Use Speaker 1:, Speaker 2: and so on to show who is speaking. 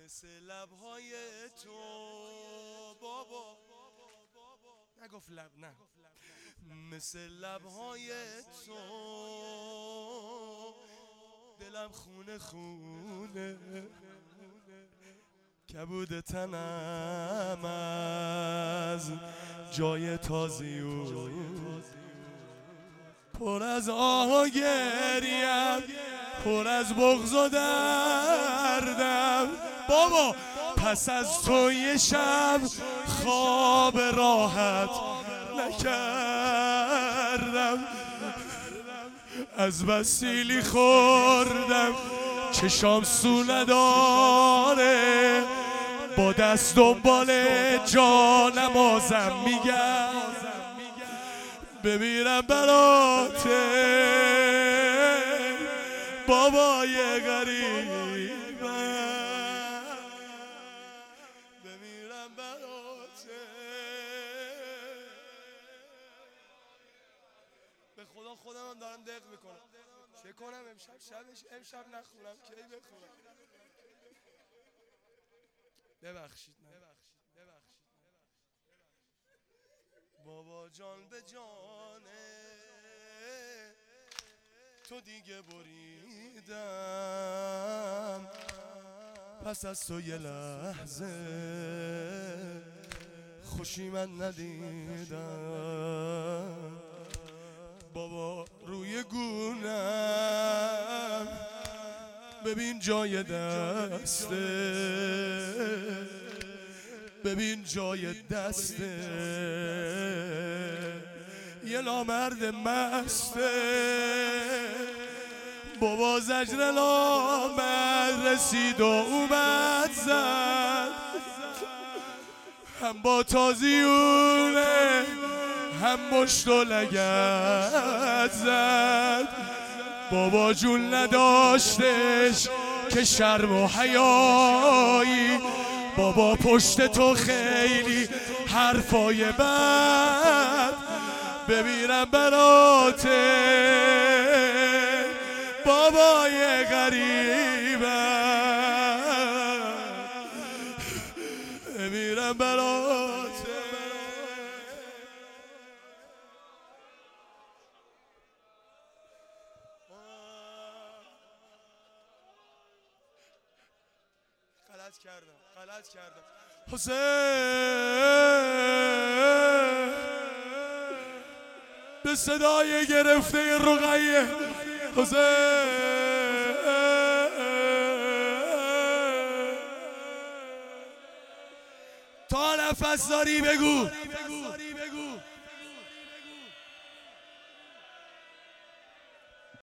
Speaker 1: مثل لبهای تو بابا، نگفت لب، نه، مثل لبهای تو دلم خونه خونه، کبود تنم از جای تازیون، پر از آه و گریم، پر از بغض و دردم بابا. پس از تو یه شب خواب راحت نکردم، از بسیلی خوردم چشام سو نداره، با دست دنبال جانمازم میگم بمیرم براته بابای غریبم، بمیرم براته. به خدا خودم هم دارم دق میکنم چه کنم امشب نخونم کی بخونم. ببخشید بابا جان به جانه تو دیگه بریدم، پس از تو یه لحظه خوشی من ندیدم بابا. روی گونم ببین جای دسته، ببین جای دسته یه نامرد مسته بابا. زجر نامرد رسید و اومد زد، هم با تازیونه هم مشت و لگد زد بابا. جون نداشتش که شرم و حیایی بابا، پشت تو خیلی حرفای بد، بمیرم براته بابای غریبم، بمیرم براته. غلط کردم حسین، به صدای گرفته رقیه حسین، تا نفس داری بگو